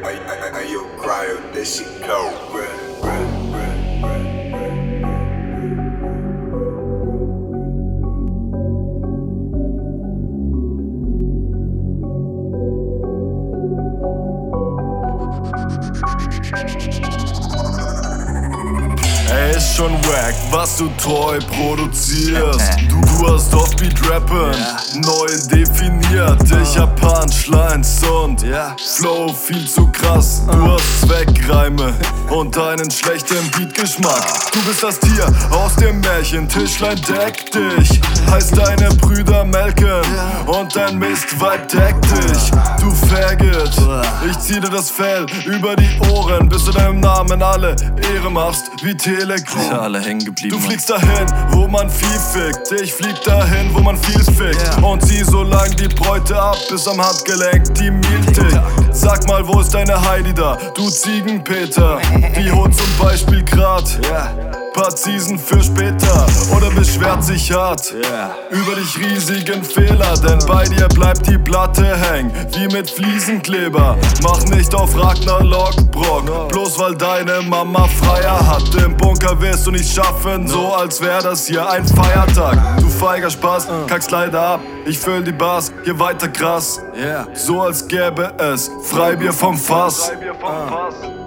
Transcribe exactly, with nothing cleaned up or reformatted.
I, I, you cry on this shit cold, bruh, bruh, bruh, bruh, Ey, ist schon wack, was du treu produzierst. Du, du hast Offbeat-Rappen neu definiert. Ich hab Punchlines und Flow viel zu krass. Du hast Zweckreime und einen schlechten Beatgeschmack. Du bist das Tier aus dem Märchen, Tischlein deck dich. Heißt deine Brüder melken und dein Mistweib deckt dich. Du Faggot, ich zieh dir das Fell über die Ohren, bis du deinem Namen alle Ehre machst wie Telegram. Alle hängen geblieben. Du fliegst dahin, wo man viel fickt. Ich flieg dahin, wo man viel fickt. Yeah. Und zieh so lang die Bräute ab, bis am Handgelenk die Meal tickt. Sag mal, wo ist deine Heidi da, du Ziegenpeter? Die holt zum Beispiel grad yeah. paar Season für später. Oder beschwert sich hart yeah. über dich riesigen Fehler. Denn bei dir bleibt die Platte hängen, wie mit Fliesenkleber. Mach nicht auf Ragnarok, Brock, bloß weil deine Mama Freier hat. Im Bunker wirst du nicht schaffen, so als wär das hier ein Feiertag. Du feiger Spaß, kackst leider ab, ich füll die Bars, hier weiter krass. So als gäbe es Freibier vom Fass.